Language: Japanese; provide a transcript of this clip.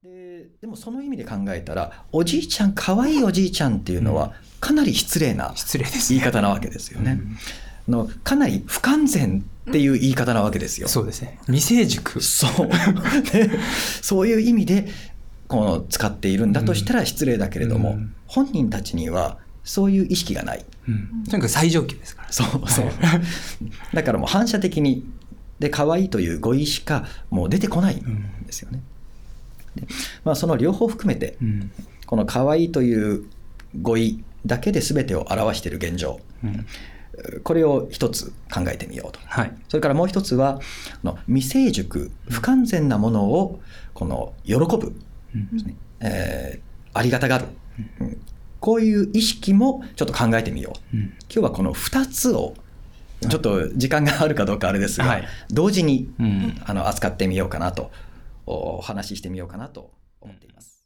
でもその意味で考えたら、おじいちゃん、可愛いおじいちゃんっていうのはかなり失礼な言い方なわけですよね。かなり不完全っていう言い方なわけですよ。 そうですね。未成熟。 そうでそういう意味で使っているんだとしたら失礼だけれども、本人たちにはそういう意識がない。 とにかく最上級ですから。 そうだからもう反射的にで可愛いという語彙しかもう出てこないんですよね。でその両方含めて、この可愛いという語彙だけで全てを表している現状、これを一つ考えてみようと、それからもう一つは未成熟不完全なものを喜ぶですね、ありがたがる、こういう意識もちょっと考えてみよう、今日はこの2つをちょっと時間があるかどうかあれですが、同時に扱ってみようかなと、お話ししてみようかなと思っています。